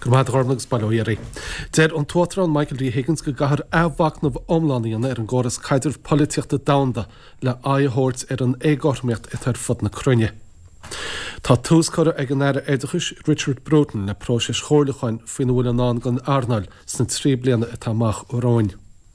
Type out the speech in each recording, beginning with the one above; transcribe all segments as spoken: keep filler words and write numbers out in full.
Gurmad Gormlags Baloiri. Der und Totran Michael D. Higgins go gahar afwacn of omlanding er an goras kaider politiachta daunda le aihorts er an egormecht et her fod na crunne. Tá túscóra ag an aire éidechis Richard Broughton le próis chórlachain fin bhfuil an an gan Arnall sna trí bliana atá amach ó Róin.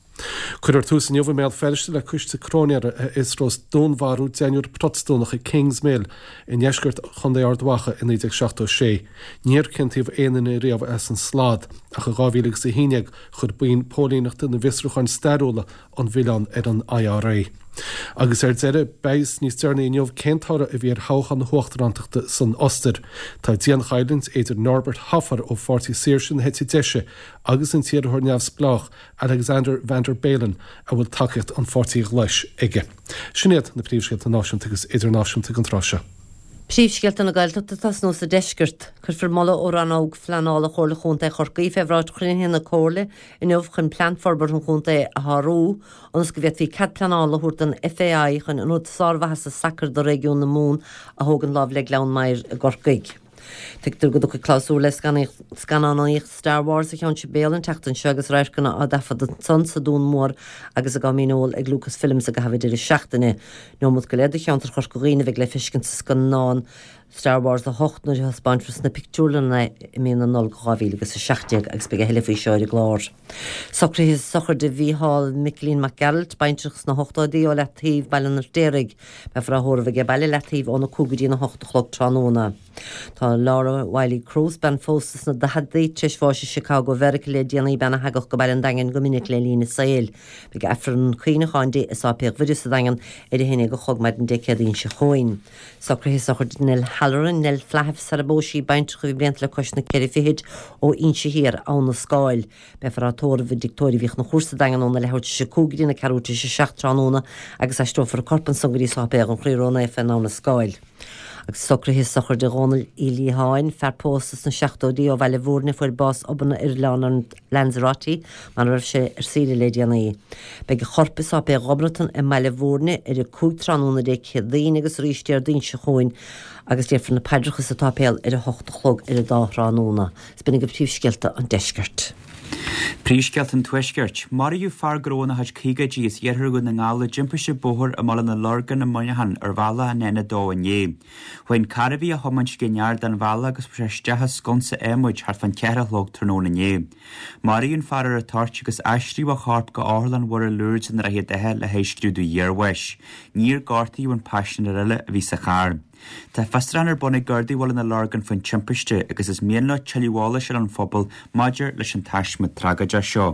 Cuidir tús an jobh méad feriste le cuiste crónéire a Isrós dónmharú déanúr protestónach i Kingsmill in eisgurt chundé ardwacha in idir seachtó sé. Níor cintíomh éanana riamh as an slád a go gáhílig sa híineag chud buin pólínachta na visruchain steróla an bhíleán ar an I R A. Agus er zere beis níos dearna in jobh céntára a bhí ar háchan na huachtarantachta san Oster. Tá Dian Highlands éidir Norbert Hoffer ó Forty Searsin heti deise agus in tíar thor neamhs blach Alexander van der Balen a bhfuil takecht an Forty leis ige. Sinnéad na príomhscéalta náisiúnta agus idirnáisiúnta an trasha. Príomhscéalta na Gaeltachta tas nó sa deisgirt chur for molla ó ran ág flanála chorla chunta chorcaí febráid chrinne na córla in jobh chun plan forbar an chunta a Harú ons go bhíad hí cad planála húirt an F A I chun an út sármhatha sa sacr do régiún na mún a thógan lábh le gleann mair a gorcaig. Tigtar go do cláú le scanánaíocht Star Wars a cheann si bélan teachtain segus reircanna a defad an san sa dún mór agus a gamínóil ag Lucas Films a go hafa idir seachtainine. Nómod go lead a cheantar choscoína bheith le fiscin sa scanán Star Wars a hochtnar a spáintras na pictúrlanna i mína nol gáhíle agus a seachteag agus be heile fao seoir a glár. Socr his sochar de bhíhall Micklín McGarrett baintras na hochtádaí ó letíh bailan ar déirigh be fra thormh ge baile letíh ó na cúgadí na hochtachlog tróna. Tá Laura Wiley Cruz ben fóstas na dahadaí tris fáise Chicago Veric le déanaí bena hagach go bailan dagan go minic le lína saoil. Be go efran chuoineáin is ápéag vidius a dagan idir hinine go chogmaid an decadín se choin. Socr his sochar nil Halloran nel flahaf sarabóisi baint chu bliant le cosna ceir fihid ó inse hir án na scáil. Be fra tóra vi dictóri vich na chósta dagan óna le hort se cúgri na carúti se seachtránóna agus a stofar corpan songarí sápéag an chríróna efen án na scáil. Agus socr his sochar de Ronald Ely Hain ferpóstas na seachtódí ó bheile bhórna fuir bás obanna Irlán an Lanzarote man raibh sé ar síle le déanaí. Be go chorpas á be Roberton i meile bhórna ar a cúgtránúna de chédaín agus rístéir dín se choin agus défran na peidrachas a tápéal ar a hochtachlog ar a dáránúna. Sbinnig go príomhscéalta an deisgirt. Príomhscéalta an tuisgirt, Mariú fargróna has cíga díos dhearthú go na ngála jimpise bóthir a mala na lorgan na moinehan ar bhela a nena dó an é. When carabí a homans gnear den bhela agus prestethe sconsa émuid har fan ceathlog tróna é. Mariún farar a tart agus eistríú a charp go álan war a lúrs in rahi dethe le héiscriú do dhearweis. Níor gartaíú an passion a riile a bhí sa char. Tá fastrannar buna gardaí bhil na lorgan fan timpiste agus is mianla chilihála se an phobal maidir leis an taisme tragaide seo.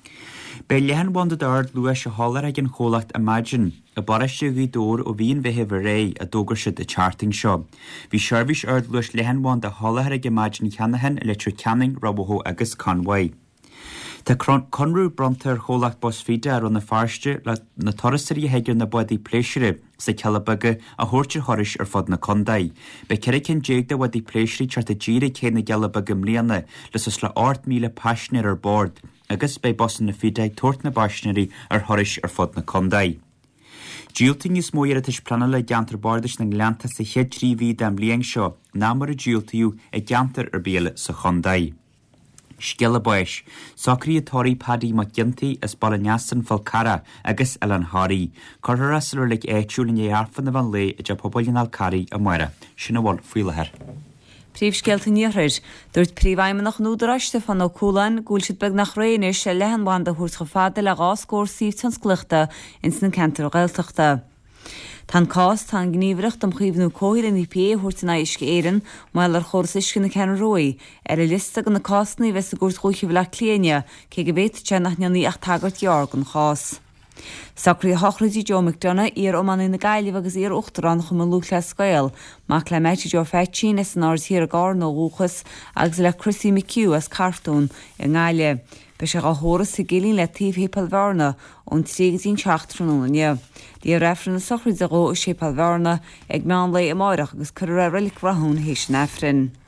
Be lehan bhanda d'ard luas a hálar ag an cholacht Imagine a bariste gí dór ó bhíon bheitthe bhiré a dógur se de charting seo. Bhí seirbhís ard luas lehan bhanda hálar ag Imagine cheannahan le tru ceanning Roboho agus Conway. Tá conrú brontar cholacht bos fide ar an na farste le na torristeí heigear na budaí pléisiire sa cealabaga a thuirte thoris ar fod na condaid. Be ceiricinn déag de budaí pléisirí teart a ddíra cé na gealabaga mlíana leis is le áit míle pasisiir ar bord, agus be bosan na fideid tuairt na baisnearí ar thoris ar fod na condaid. Díoltaí níos mó ar a tis planna le deantar bardais na gleanta sa chéad trí bhí den bliang seo, ná mar a díoltaíú ag deantar ar béle sa condaid. Scilla buis, socrí atóí padí má gintaí is bala neastan falcara agus Ellen Harry. Corthra asar le éitiúlin é arfan na van lé a de pobolin alcari a muire. Sinna bhil fuilethair. Príomhscéalta níothir, dúirt príomhaimeach núdaráiste fan ó cúlainn gúil siad beag nach réinis se lehan bhanda thuairt go fada le gáscóir síomh san scluachta ins na cantar Gaeltachta. Tá cás tá gníomhreacht am chuomhnú cóir in I P A thuairt in éisce éireann máil ar chóras isce na cean rói, ar a lista go na cásnaí bheits a gúirt chuoiche bhile cléine, cé go bhéit te nach neanaí ach tagart dearg an chás. Sacrí a hochradí Joe McDonough ar ó man na gaiileh agus ar uchtarrán chum an lúch le scail, mac le meid Joe Fetchin is an áras hir a gár nó úchas agus le Chrissy McHugh as cartún i ngáile. Be sé a hóras sa gilín le tíomh Palvarna ón trígadtín teachtrúna. Dí a réfran na sochraid a ró sé Palvarna ag meán le i máireach agus cur a relic rahún hééis nefrin.